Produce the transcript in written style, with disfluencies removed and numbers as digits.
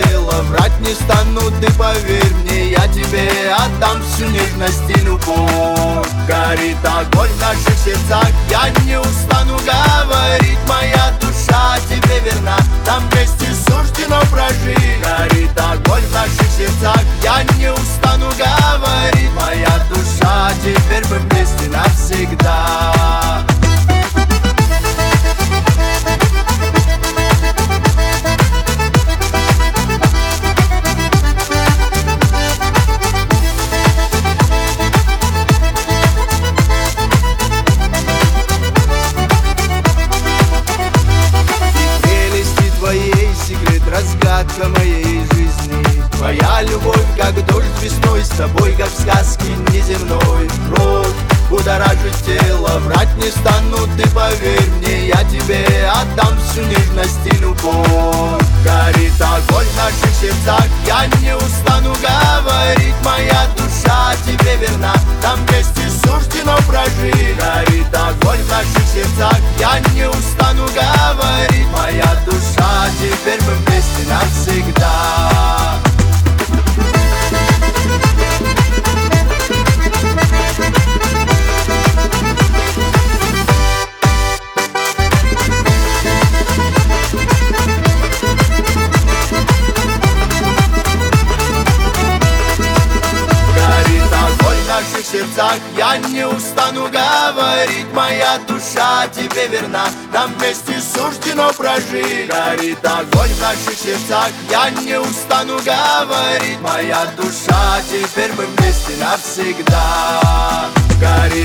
тело. Врать не стану, ты поверь мне, я тебе отдам всю нежность и любовь. Горит огонь в наших сердцах, я не устану говорить. Моя душа тебе верна, нам вместе суждено прожить. Горит огонь в наших сердцах, я не устану говорить. Моя душа, теперь мы вместе навсегда. Разгадка моей жизни, твоя любовь, как дождь весной, с тобой, как в сказке неземной. Кровь будоражит тело, врать не стану, ты поверь мне, я тебе отдам всю нежность и любовь. Горит огонь в наших сердцах, я не устану говорить. Моя душа тебе верна, нам вместе суждено прожить. Горит огонь в наших сердцах, я не устану говорить. Моя душа, теперь мы вместе навсегда. В наших сердцах, я не устану говорить. Моя душа тебе верна, нам вместе суждено прожить. Горит огонь в наших сердцах, я не устану говорить. Моя душа, теперь мы вместе навсегда. Горит